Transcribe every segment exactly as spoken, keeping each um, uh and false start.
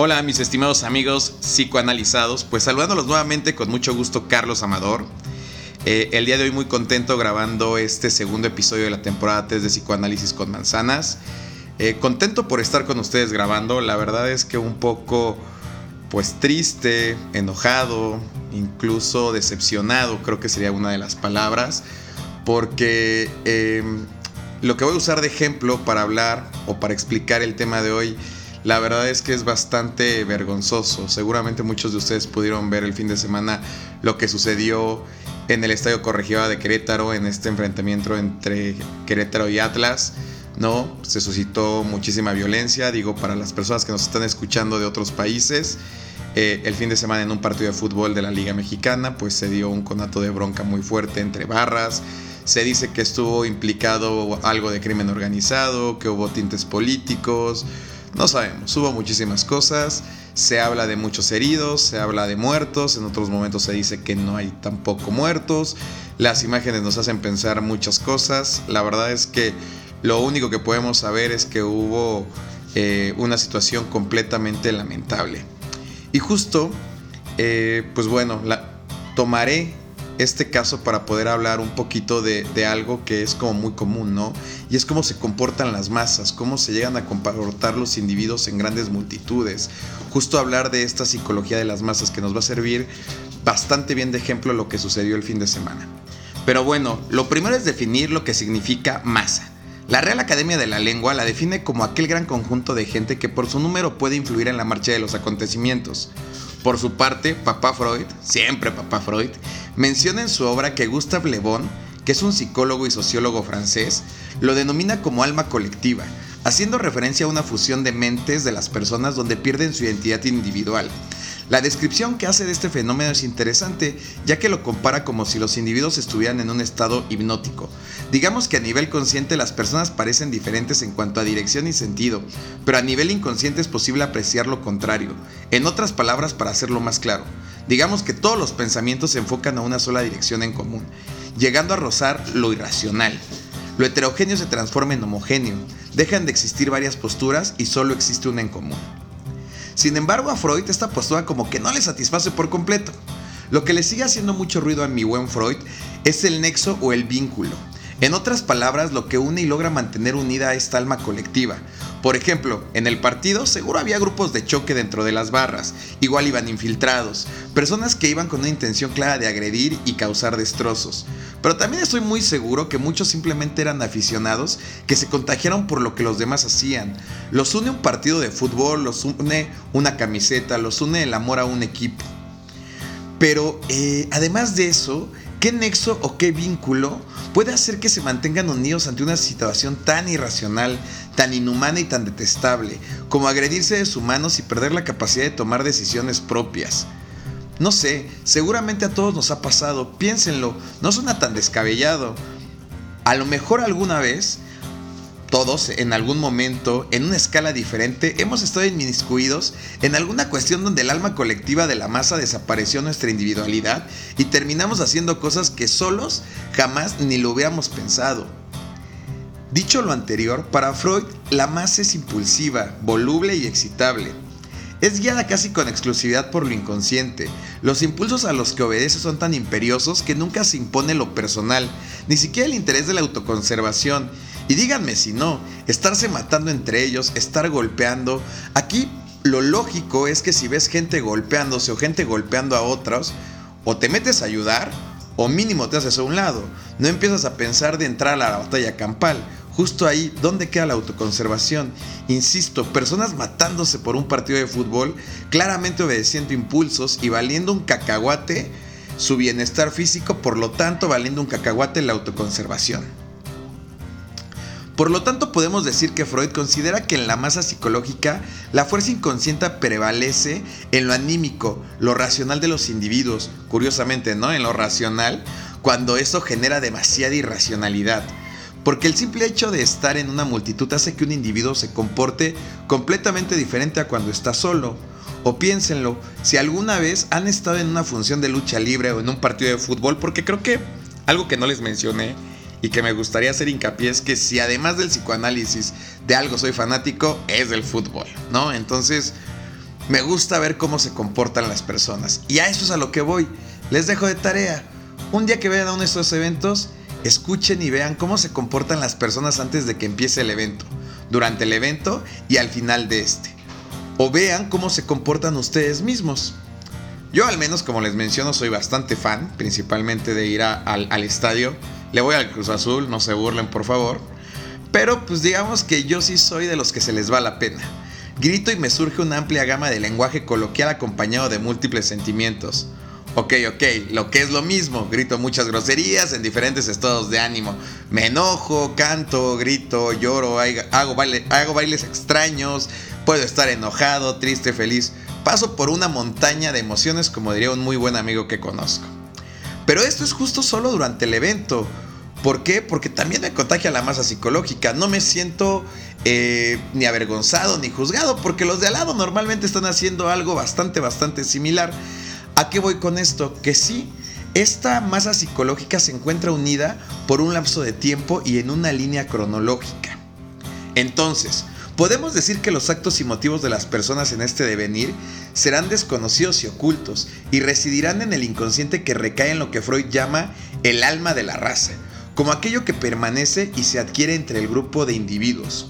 Hola mis estimados amigos psicoanalizados, pues saludándolos nuevamente con mucho gusto, Carlos Amador. Eh, el día de hoy muy contento grabando este segundo episodio de la temporada tres de Psicoanálisis con Manzanas. Eh, contento por estar con ustedes grabando, la verdad es que un poco pues triste, enojado, incluso decepcionado, creo que sería una de las palabras, porque eh, lo que voy a usar de ejemplo para hablar o para explicar el tema de hoy, la verdad es que es bastante vergonzoso. Seguramente muchos de ustedes pudieron ver el fin de semana lo que sucedió en el Estadio Corregidora de Querétaro, en este enfrentamiento entre Querétaro y Atlas, ¿no? Se suscitó muchísima violencia, digo, para las personas que nos están escuchando de otros países. Eh, el fin de semana en un partido de fútbol de la Liga Mexicana, pues se dio un conato de bronca muy fuerte entre barras. Se dice que estuvo implicado algo de crimen organizado, que hubo tintes políticos. No sabemos, hubo muchísimas cosas, se habla de muchos heridos, se habla de muertos, en otros momentos se dice que no hay tampoco muertos, las imágenes nos hacen pensar muchas cosas. La verdad es que lo único que podemos saber es que hubo eh, una situación completamente lamentable. Y justo, eh, pues bueno, la, tomaré este caso para poder hablar un poquito de, de algo que es como muy común, ¿no? Y es cómo se comportan las masas, cómo se llegan a comportar los individuos en grandes multitudes. Justo hablar de esta psicología de las masas que nos va a servir bastante bien de ejemplo a lo que sucedió el fin de semana. Pero bueno, lo primero es definir lo que significa masa. La Real Academia de la Lengua la define como aquel gran conjunto de gente que por su número puede influir en la marcha de los acontecimientos. Por su parte, Papá Freud, siempre Papá Freud, menciona en su obra que Gustave Le Bon, que es un psicólogo y sociólogo francés, lo denomina como alma colectiva, haciendo referencia a una fusión de mentes de las personas donde pierden su identidad individual. La descripción que hace de este fenómeno es interesante, ya que lo compara como si los individuos estuvieran en un estado hipnótico. Digamos que a nivel consciente las personas parecen diferentes en cuanto a dirección y sentido, pero a nivel inconsciente es posible apreciar lo contrario. En otras palabras, para hacerlo más claro, digamos que todos los pensamientos se enfocan a una sola dirección en común, llegando a rozar lo irracional. Lo heterogéneo se transforma en homogéneo, dejan de existir varias posturas y solo existe una en común. Sin embargo, a Freud esta postura como que no le satisface por completo. Lo que le sigue haciendo mucho ruido a mi buen Freud es el nexo o el vínculo. En otras palabras, lo que une y logra mantener unida a esta alma colectiva. Por ejemplo, en el partido seguro había grupos de choque dentro de las barras, igual iban infiltrados, personas que iban con una intención clara de agredir y causar destrozos. Pero también estoy muy seguro que muchos simplemente eran aficionados que se contagiaron por lo que los demás hacían. Los une un partido de fútbol, los une una camiseta, los une el amor a un equipo. Pero eh, además de eso, ¿qué nexo o qué vínculo puede hacer que se mantengan unidos ante una situación tan irracional, tan inhumana y tan detestable, como agredir seres humanos y perder la capacidad de tomar decisiones propias? No sé, seguramente a todos nos ha pasado, piénsenlo, no suena tan descabellado. A lo mejor alguna vez, todos en algún momento, en una escala diferente, hemos estado inmiscuidos en alguna cuestión donde el alma colectiva de la masa desapareció nuestra individualidad y terminamos haciendo cosas que solos jamás ni lo hubiéramos pensado. Dicho lo anterior, para Freud, la masa es impulsiva, voluble y excitable. Es guiada casi con exclusividad por lo inconsciente. Los impulsos a los que obedece son tan imperiosos que nunca se impone lo personal, ni siquiera el interés de la autoconservación. Y díganme si no, estarse matando entre ellos, estar golpeando. Aquí lo lógico es que si ves gente golpeándose o gente golpeando a otros, o te metes a ayudar, o mínimo te haces a un lado. No empiezas a pensar de entrar a la batalla campal. Justo ahí, ¿dónde queda la autoconservación? Insisto, personas matándose por un partido de fútbol, claramente obedeciendo impulsos y valiendo un cacahuate su bienestar físico, por lo tanto valiendo un cacahuate la autoconservación. Por lo tanto, podemos decir que Freud considera que en la masa psicológica la fuerza inconsciente prevalece en lo anímico, lo racional de los individuos, curiosamente, ¿no? En lo racional, cuando eso genera demasiada irracionalidad. Porque el simple hecho de estar en una multitud hace que un individuo se comporte completamente diferente a cuando está solo. O piénsenlo, si alguna vez han estado en una función de lucha libre o en un partido de fútbol, porque creo que algo que no les mencioné y que me gustaría hacer hincapié es que si además del psicoanálisis de algo soy fanático, es del fútbol, ¿no? Entonces, Me gusta ver cómo se comportan las personas. Y a eso es a lo que voy. Les dejo de tarea. Un día que vayan a uno de estos eventos, escuchen y vean cómo se comportan las personas antes de que empiece el evento, durante el evento y al final de este. O vean cómo se comportan ustedes mismos. Yo al menos, como les menciono, soy bastante fan, principalmente de ir a, al, al estadio. Le voy al Cruz Azul, no se burlen por favor. Pero pues digamos que yo sí soy de los que se les va la pena. Grito y me surge una amplia gama de lenguaje coloquial acompañado de múltiples sentimientos. Ok, ok, lo que es lo mismo, grito muchas groserías en diferentes estados de ánimo. Me enojo, canto, grito, lloro, hago, baile, hago bailes extraños, puedo estar enojado, triste, feliz. Paso por una montaña de emociones, como diría un muy buen amigo que conozco. Pero esto es justo solo durante el evento. ¿Por qué? Porque también me contagia la masa psicológica. No me siento eh, ni avergonzado ni juzgado, porque los de al lado normalmente están haciendo algo bastante, bastante similar. ¿A qué voy con esto? Que sí, esta masa psicológica se encuentra unida por un lapso de tiempo y en una línea cronológica. Entonces, podemos decir que los actos y motivos de las personas en este devenir serán desconocidos y ocultos y residirán en el inconsciente que recae en lo que Freud llama el alma de la raza, como aquello que permanece y se adquiere entre el grupo de individuos.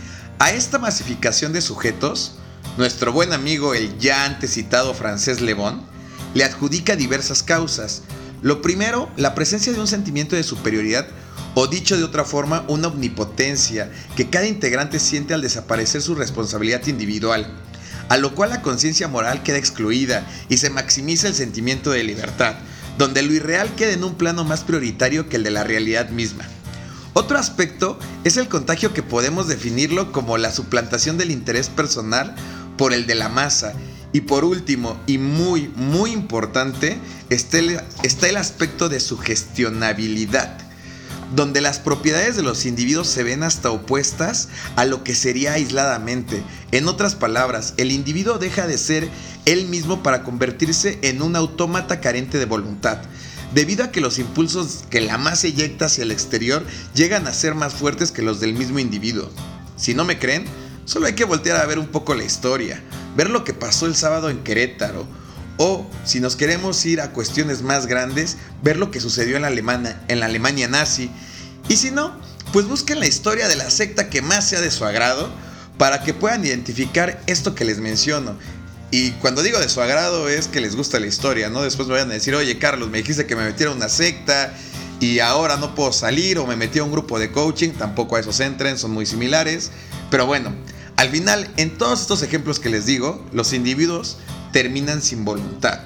A esta masificación de sujetos, nuestro buen amigo el ya antes citado francés Le Bon le adjudica diversas causas. Lo primero, la presencia de un sentimiento de superioridad, o dicho de otra forma, una omnipotencia que cada integrante siente al desaparecer su responsabilidad individual, a lo cual la conciencia moral queda excluida y se maximiza el sentimiento de libertad, donde lo irreal queda en un plano más prioritario que el de la realidad misma. Otro aspecto es el contagio, que podemos definirlo como la suplantación del interés personal por el de la masa. Y por último, y muy, muy importante, está el, está el aspecto de sugestionabilidad, donde las propiedades de los individuos se ven hasta opuestas a lo que sería aisladamente. En otras palabras, el individuo deja de ser él mismo para convertirse en un autómata carente de voluntad, debido a que los impulsos que la masa eyecta hacia el exterior llegan a ser más fuertes que los del mismo individuo. Si no me creen, solo hay que voltear a ver un poco la historia, ver lo que pasó el sábado en Querétaro, o, si nos queremos ir a cuestiones más grandes, ver lo que sucedió en la, Alemania, en la Alemania nazi. Y si no, pues busquen la historia de la secta que más sea de su agrado, para que puedan identificar esto que les menciono. Y cuando digo de su agrado es que les gusta la historia, ¿no? Después me vayan a decir, oye Carlos, me dijiste que me metiera a una secta y ahora no puedo salir, o me metí a un grupo de coaching. Tampoco a esos entren, son muy similares. Pero bueno, al final, en todos estos ejemplos que les digo, los individuos terminan sin voluntad.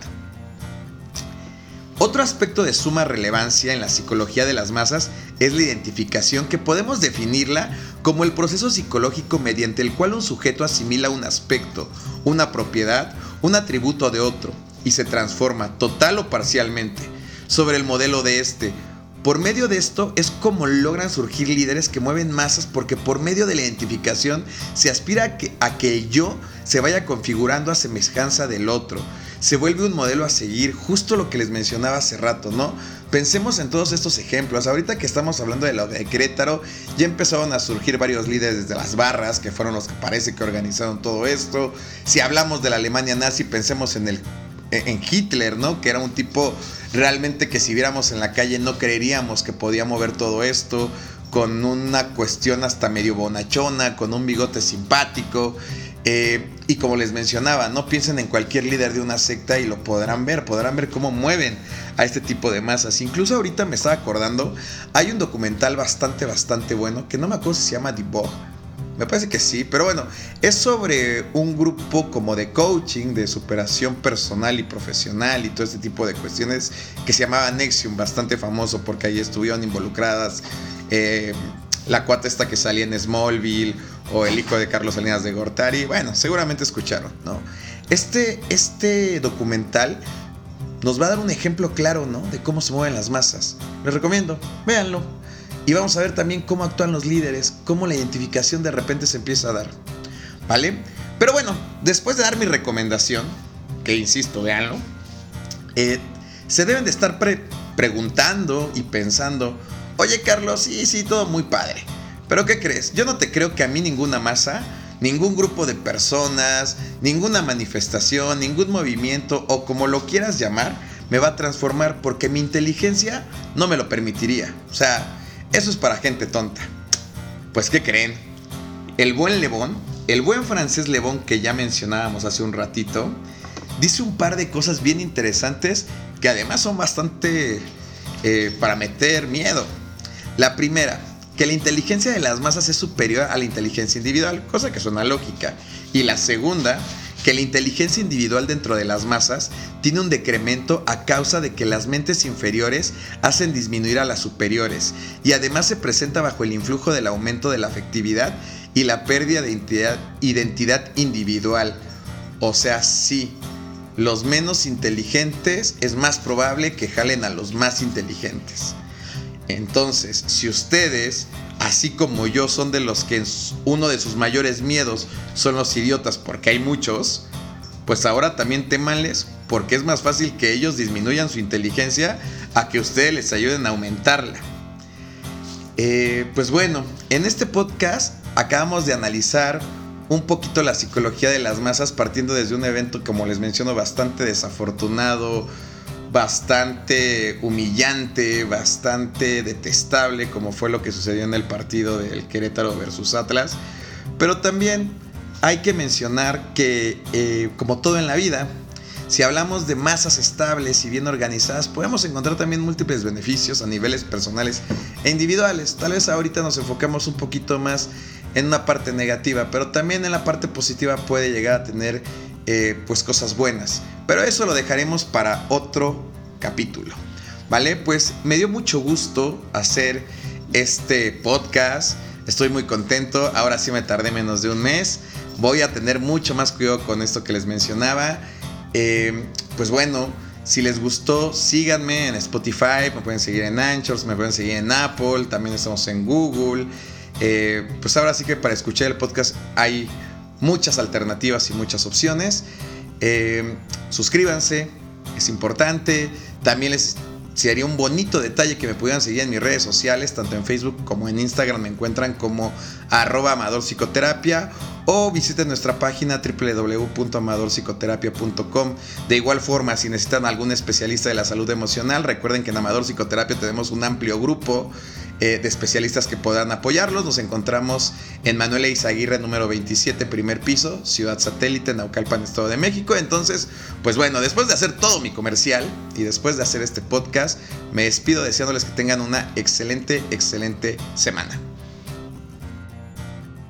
Otro aspecto de suma relevancia en la psicología de las masas es la identificación, que podemos definirla como el proceso psicológico mediante el cual un sujeto asimila un aspecto, una propiedad, un atributo de otro y se transforma, total o parcialmente, sobre el modelo de este. Por medio de esto es como logran surgir líderes que mueven masas, porque por medio de la identificación se aspira a que, a que el yo se vaya configurando a semejanza del otro. Se vuelve un modelo a seguir, justo lo que les mencionaba hace rato, ¿no? Pensemos en todos estos ejemplos. Ahorita que estamos hablando de lo de Querétaro, ya empezaron a surgir varios líderes desde las barras, que fueron los que parece que organizaron todo esto. Si hablamos de la Alemania nazi, pensemos en el en Hitler, ¿no? Que era un tipo realmente que si viéramos en la calle no creeríamos que podía mover todo esto, con una cuestión hasta medio bonachona, con un bigote simpático. Eh, y como les mencionaba, no piensen en cualquier líder de una secta y lo podrán ver, podrán ver cómo mueven a este tipo de masas. Incluso ahorita me estaba acordando, hay un documental bastante, bastante bueno, que no me acuerdo si se llama The Bug. Me parece que sí, pero bueno, es sobre un grupo como de coaching, de superación personal y profesional y todo este tipo de cuestiones, que se llamaba Nexium, bastante famoso porque ahí estuvieron involucradas eh, la cuata esta que salía en Smallville, o el hijo de Carlos Salinas de Gortari. Bueno, seguramente escucharon, ¿no? Este, este documental nos va a dar un ejemplo claro, ¿no? De cómo se mueven las masas. Les recomiendo, véanlo. Y vamos a ver también cómo actúan los líderes, cómo la identificación de repente se empieza a dar, ¿vale? Pero bueno, después de dar mi recomendación, que insisto, véanlo, eh, se deben de estar pre- preguntando y pensando, oye Carlos, sí, sí, todo muy padre, pero ¿qué crees? Yo no te creo que a mí ninguna masa ningún grupo de personas, ninguna manifestación, ningún movimiento o como lo quieras llamar, me va a transformar porque mi inteligencia no me lo permitiría. O sea, eso es para gente tonta. Pues, ¿qué creen? El buen Le Bon, el buen francés Le Bon que ya mencionábamos hace un ratito, dice un par de cosas bien interesantes que además son bastante eh, para meter miedo. La primera, que la inteligencia de las masas es superior a la inteligencia individual, cosa que suena lógica. Y la segunda, que la inteligencia individual dentro de las masas tiene un decremento a causa de que las mentes inferiores hacen disminuir a las superiores y además se presenta bajo el influjo del aumento de la afectividad y la pérdida de identidad, identidad individual. O sea, sí, los menos inteligentes es más probable que jalen a los más inteligentes. Entonces, si ustedes, así como yo, son de los que uno de sus mayores miedos son los idiotas, porque hay muchos, pues ahora también témanles, porque es más fácil que ellos disminuyan su inteligencia a que ustedes les ayuden a aumentarla. Eh, pues bueno, en este podcast acabamos de analizar un poquito la psicología de las masas partiendo desde un evento, como les menciono, bastante desafortunado, bastante humillante, bastante detestable, como fue lo que sucedió en el partido del Querétaro versus Atlas. Pero también hay que mencionar que, eh, como todo en la vida, si hablamos de masas estables y bien organizadas, podemos encontrar también múltiples beneficios a niveles personales e individuales. Tal vez ahorita nos enfocamos un poquito más en una parte negativa, pero también en la parte positiva puede llegar a tener eh, pues cosas buenas. Pero eso lo dejaremos para otro capítulo, ¿vale? Pues me dio mucho gusto hacer este podcast. Estoy muy contento. Ahora sí me tardé menos de un mes. Voy a tener mucho más cuidado con esto que les mencionaba. Eh, pues bueno, si les gustó, síganme en Spotify. Me pueden seguir en Anchor, me pueden seguir en Apple. También estamos en Google. Eh, pues ahora sí que para escuchar el podcast hay muchas alternativas y muchas opciones. Eh, suscríbanse, es importante. También les sería un bonito detalle que me pudieran seguir en mis redes sociales, tanto en Facebook como en Instagram. Me encuentran como arroba Amador Psicoterapia, o visiten nuestra página doble u doble u doble u punto amador psicoterapia punto com. De igual forma, si necesitan algún especialista de la salud emocional, recuerden que en Amador Psicoterapia tenemos un amplio grupo eh, de especialistas que podrán apoyarlos. Nos encontramos en Manuel Eizaguirre número veintisiete, primer piso, Ciudad Satélite, Naucalpan, Estado de México. Entonces, pues bueno, después de hacer todo mi comercial y después de hacer este podcast, me despido deseándoles que tengan una excelente, excelente semana.